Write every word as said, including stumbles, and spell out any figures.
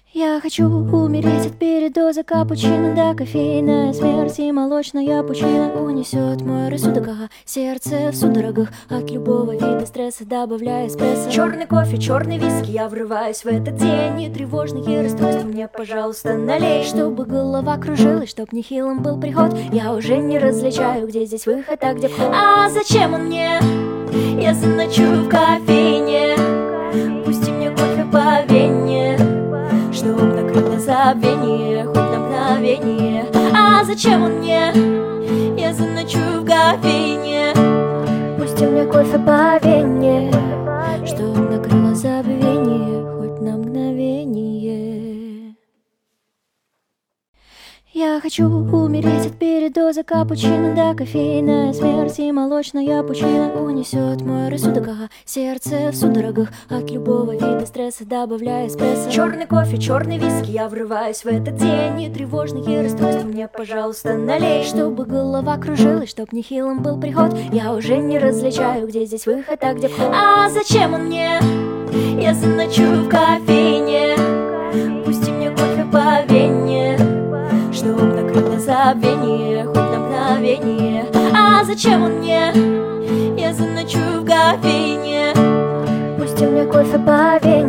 Я хочу умереть от передоза капучино до кофейная смерть и молочная пучина унесет мой рассудок, ага. Сердце в судорогах от любого вида стресса, добавляя эспрессо. Черный кофе, черный виски, я врываюсь в этот день. И тревожные расстройства мне, пожалуйста, налей. Чтобы голова кружилась, чтоб нехилым был приход. Я уже не различаю, где здесь выход, а где вход. А зачем он мне? Я заночую в кофейне. Пусти мне кофе по вене, чтоб накрыло забвение хоть на мгновение. А зачем он мне? Я заночую в кофейне. Пусти мне кофе по вене, чтоб накрыло забвение хоть на мгновение. Я хочу умереть от передоза капучино до кофейная смерть и молочная пучина унесет мой рассудок, ага. Сердце в судорогах от любого вида стресса, добавляя эспрессо. Черный кофе, черный виски, я врываюсь в этот день. И тревожные расстройства мне, пожалуйста, налей. Чтобы голова кружилась, чтоб нехилым был приход. Я уже не различаю, где здесь выход, а где вход. А зачем он мне? Я заночую в кофейне. Пусти мне кофе по вене, чтоб накрыло забвение хоть на мгновение. А зачем он мне? Я заночую в кофейне. Пусти мне кофе по вене.